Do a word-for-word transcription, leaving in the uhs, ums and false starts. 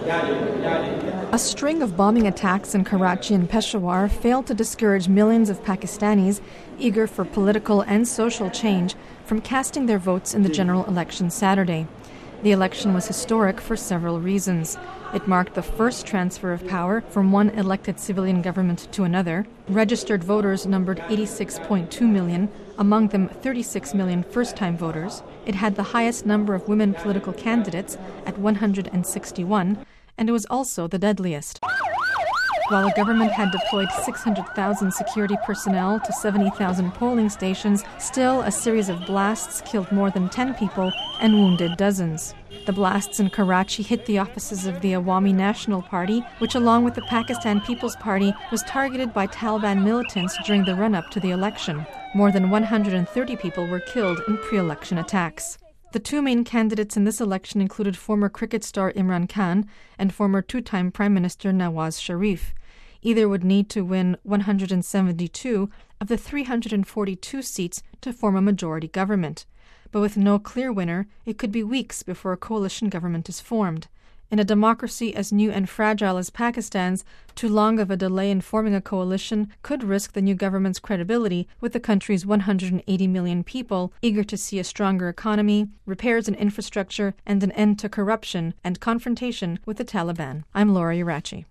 A string of bombing attacks in Karachi and Peshawar failed to discourage millions of Pakistanis eager for political and social change from casting their votes in the general election Saturday. The election was historic for several reasons. It marked the first transfer of power from one elected civilian government to another. Registered voters numbered eighty-six point two million, among them thirty-six million first-time voters. It had the highest number of women political candidates at one hundred sixty-one, and it was also the deadliest. While the government had deployed six hundred thousand security personnel to seventy thousand polling stations, still a series of blasts killed more than ten people and wounded dozens. The blasts in Karachi hit the offices of the Awami National Party, which along with the Pakistan People's Party was targeted by Taliban militants during the run-up to the election. More than one hundred thirty people were killed in pre-election attacks. The two main candidates in this election included former cricket star Imran Khan and former two-time Prime Minister Nawaz Sharif. Either would need to win one hundred seventy-two of the three hundred forty-two seats to form a majority government. But with no clear winner, it could be weeks before a coalition government is formed. In a democracy as new and fragile as Pakistan's, too long of a delay in forming a coalition could risk the new government's credibility with the country's one hundred eighty million people eager to see a stronger economy, repairs in infrastructure, and an end to corruption and confrontation with the Taliban. I'm Laura Urachi.